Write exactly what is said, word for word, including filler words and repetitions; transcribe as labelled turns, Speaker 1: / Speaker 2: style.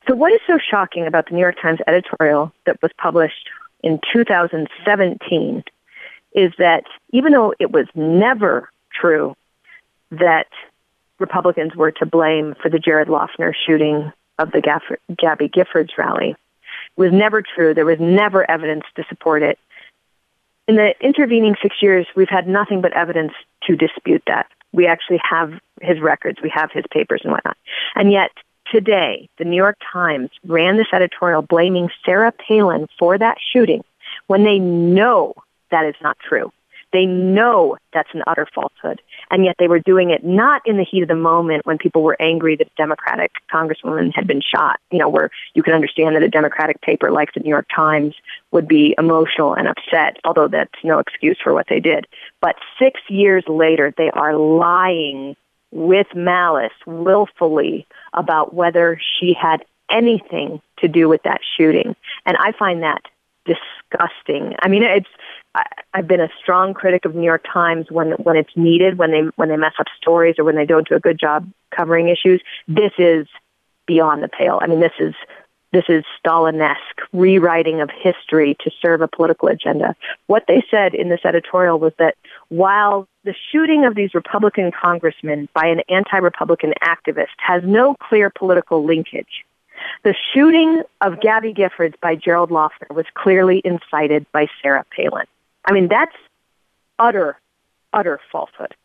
Speaker 1: So what is so shocking about the New York Times editorial that was published in two thousand seventeen is that even though it was never true that Republicans were to blame for the Jared Loughner shooting of the Gaff- Gabby Giffords rally, it was never true. There was never evidence to support it. In the intervening six years, we've had nothing but evidence to dispute that. We actually have his records. We have his papers and whatnot. And yet today, the New York Times ran this editorial blaming Sarah Palin for that shooting when they know that is not true. They know that's an utter falsehood. And yet they were doing it not in the heat of the moment when people were angry that a Democratic congresswoman had been shot, you know, where you can understand that a Democratic paper like the New York Times would be emotional and upset, although that's no excuse for what they did. But six years later, they are lying with malice, willfully, about whether she had anything to do with that shooting. And I find that disgusting. I mean, it's I, I've been a strong critic of New York Times when when it's needed, when they when they mess up stories or when they don't do a good job covering issues. This is beyond the pale. I mean, this is this is Stalin-esque rewriting of history to serve a political agenda. What they said in this editorial was that while the shooting of these Republican congressmen by an anti-Republican activist has no clear political linkage, the shooting of Gabby Giffords by Gerald Loughner was clearly incited by Sarah Palin. I mean, that's utter, utter falsehood.